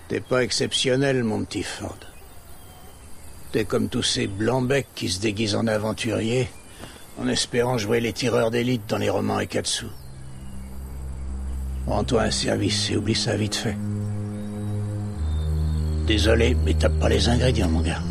T'es pas exceptionnel, mon petit Ford. T'es comme tous ces blancs-becs qui se déguisent en aventuriers en espérant jouer les tireurs d'élite dans les romans Ekatsu. Rends-toi un service et oublie ça vite fait. Désolé, mais t'as pas les ingrédients, mon gars.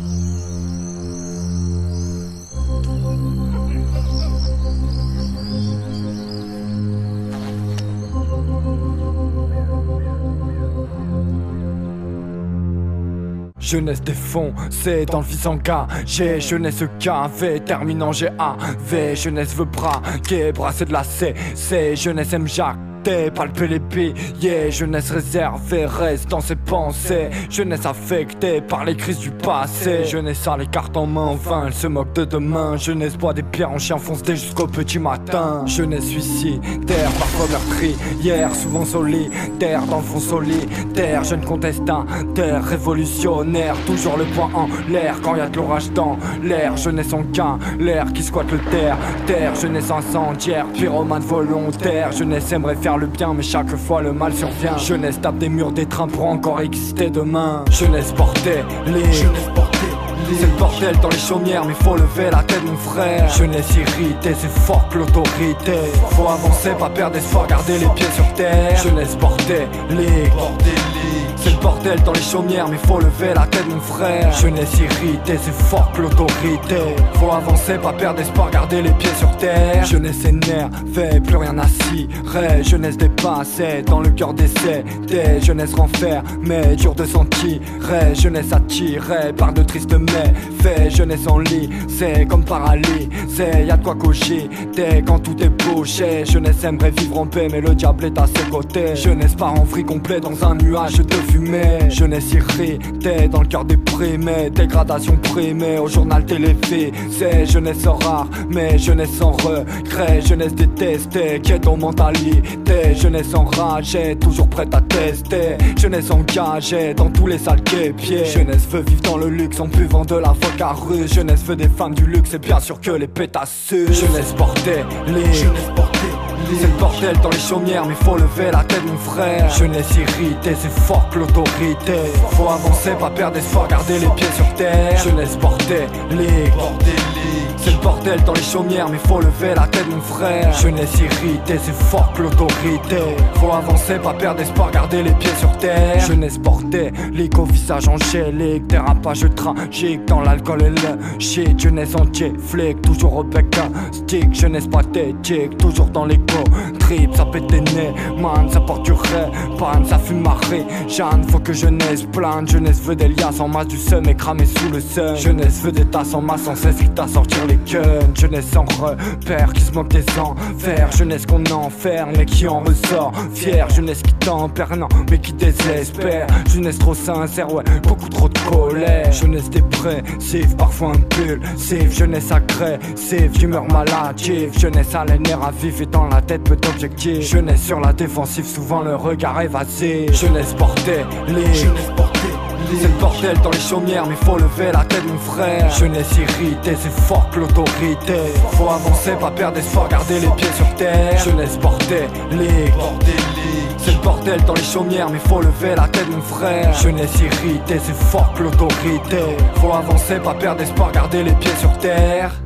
Jeunesse des fonds, c'est dans le vice en K. J'ai jeunesse KV, terminant GAV. Jeunesse veut braquer, brasser de la C. C'est jeunesse M Jacques. Palper les billets, jeunesse réservée reste dans ses pensées. Jeunesse affectée par les crises du passé. Jeunesse a les cartes en main, enfin elle se moque de demain. Jeunesse boit des pierres en chien foncé jusqu'au petit matin. Jeunesse suicidaire, parfois meurtrière, souvent solitaire dans le fond solitaire. Jeune contestataire, révolutionnaire, toujours le poing en l'air quand y a de l'orage dans l'air. Jeunesse en l'air qui squatte le terre. Jeunesse incendiaire, pyromane volontaire. Jeunesse aimerait faire le bien mais chaque fois le mal survient. Jeunesse tape des murs des trains pour encore exister demain. Jeunesse portée, c'est le bordel dans les chaumières mais faut lever la tête mon frère. Jeunesse irritée, c'est fort que l'autorité. Faut avancer, pas perdre espoir, garder les pieds sur terre. Jeunesse portée, c'est le bordel dans les chaumières mais faut lever la tête mon frère. Jeunesse irritée, c'est fort que l'autorité. Faut avancer, pas perdre espoir, garder les pieds sur terre. Jeunesse énervée, plus rien à cirer. Jeunesse dépassée, dans le cœur d'essai. Des jeunesse renfermée, dur de s'en tirer. Jeunesse attirée par de tristes méfaits. Jeunesse en lit, c'est comme paralysé. Y'a de quoi cogiter quand tout est bouché. Jeunesse aimerait vivre en paix mais le diable est à ses côtés. Jeunesse part en vrille complet dans un nuage de fumée. Jeunesse irritée, dans le cœur déprimé. Dégradation primée au journal télévisé. C'est jeunesse rare mais jeunesse sans regret. Jeunesse détestée qui est en mentalité. Jeunesse enragée, toujours prête à tester. Jeunesse engagée dans tous les sales pieds. Jeunesse veut vivre dans le luxe en buvant de la vodka russe. Jeunesse veut des femmes du luxe et bien sûr que les pétasses. Jeunesse portée, c'est le bordel dans les chaumières mais faut lever la tête mon frère. Jeunesse irritée, c'est fort que l'autorité. Faut avancer, pas perdre espoir, garder les pieds sur terre. Jeunesse portée, c'est le bordel dans les chaumières mais faut lever la tête mon frère. Jeunesse irritée, c'est fort que l'autorité. Faut avancer, pas perdre espoir, garder les pieds sur terre. Jeunesse portée, au visage angélique. Dérapage tragique dans l'alcool et le shit. Jeunesse entier, flic, toujours au bec un stick. Jeunesse pathétique, toujours dans l'écho trip. Ça pète des nez, man, ça porte du pan. Ça fume marée, Jeanne, faut que jeunesse plane. Jeunesse veut des liasses en masse, du seum et cramé sous le seum. Jeunesse veut des tasses en masse sans cesse, quitte à sortir les guns. Jeunesse sans repère, qui se moque des envers. Jeunesse qu'on enferme mais qui en ressort fier. Jeunesse qui tempère, non, mais qui désespère. Jeunesse trop sincère, ouais, beaucoup trop de colère. Jeunesse dépressive, parfois impulsive. Jeunesse agressive, d'humeur maladive. Jeunesse à les nerfs à vif et dans la tête peu d'objectifs. Jeunesse sur la défensive, souvent le regard évasé. Jeunesse portée, c'est le bordel dans les chaumières mais faut lever la tête mon frère. Jeunesse irritée, c'est fort que l'autorité. Faut avancer, pas perdre espoir, garder les pieds sur terre. Jeunesse portée, c'est le bordel dans les chaumières mais faut lever la tête mon frère. Jeunesse irritée, c'est fort que l'autorité. Faut avancer, pas perdre espoir, garder les pieds sur terre.